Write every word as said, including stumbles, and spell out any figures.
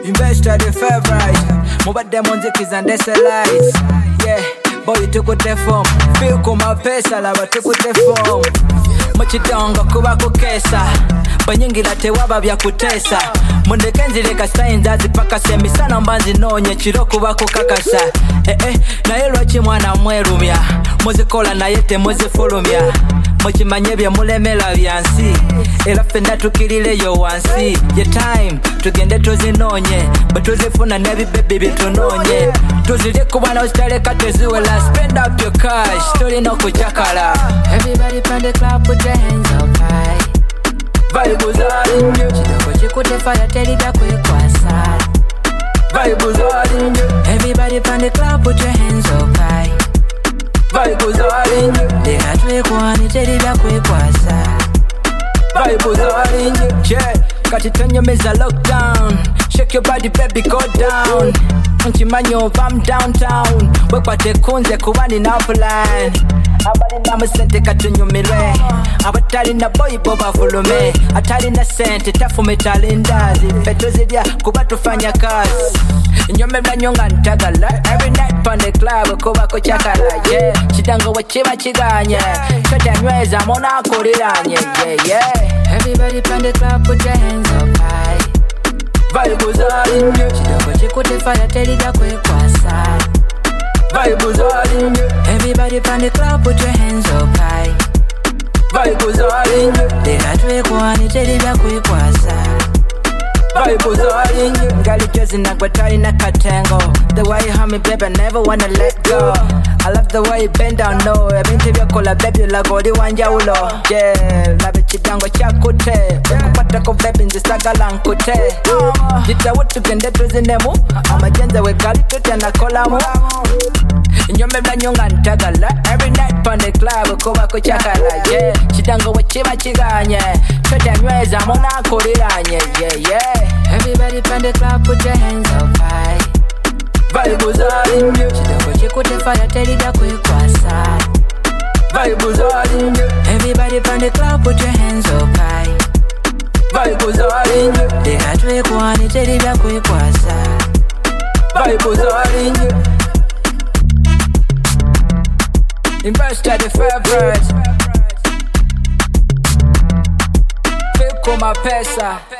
Investor the favorite. Mubadde munzikiza ndese lights. Yeah, boy tukute form. Feel kuma pesa laba tukute form. Muchidongo kuba kukesa. Banyingira tewaba bya kutesa. Mundeke nzireka signs azipaka semisana mbanzi nonye chiro kuba kukakasa. Eh eh, naye lwaki mwana mwerumya. Muzikola naye temuzifulumya. Muchimanye bya mulemela byansi. Era fenna tukirireyo wansi. Ye time tugende tuzinonye. Batuzifuna nebi baby bitunonye. Tuzire kubana ustaleka teziwela. Spend up your cash. Tuli no kuchakala. Everybody from the club put your hands up high. Vibes are in you. Chidoko chikute fire tell it kwe kwasa. Vibes are in you. Everybody from the club put your hands up high. Vibes are in you. They got we kwani tell it kwe kwasa. Vibes are in you. Yeah, got it on your mesa lockdown. Shake your body baby go down. Nchimanyo I'm downtown. Wekwate kunze kubani na plan. Abali na musente katunyumire. Abatali na boy boba fulume. Atali na sente tafume talindazi. Feto zidia kuba tufanya kazi. Nyome mla nyonga ntagala. Every night pon the club kuba kuchakala. Yeah, chidango wachiba chiganye. Chocha nyweza mona kuriranye. Yeah, yeah. Everybody pon the club put your hands up high. Vibes are in you. Chidoko chikute fire tell it kwe kwasa. Vibes are in you. Everybody from the club put your hands up high. Vibes are in you. They got we kwani tell it kwe kwasa. Vibes are in you. Ngali jozi na gwatari na katengo. The way you hum me baby never wanna let go. I love the way you bend down low. Ebintu byakola baby lago di wanja ulo. Yeah, labe chidango chakute. Kupata ko baby nzisagala nkute. Jita watu kende tuzinemu. Amajenze we gali tute na kolamu. Nyome mla nyonga ntagala. Every night pon the club kuba kuchakala. Yeah, chidango wachiba chiganye. Chocha nyweza mona kuriranye. Yeah, yeah. Everybody from the club put your hands up high. Vibes are in you. Chidoko chikute fire tell it kwe kwasa. Vibes are in you. Everybody from the club put your hands up high. Vibes are in you. They got we kwani tell it kwe kwasa. Vibes are in you. Investor the favorite. Feel kuma pesa.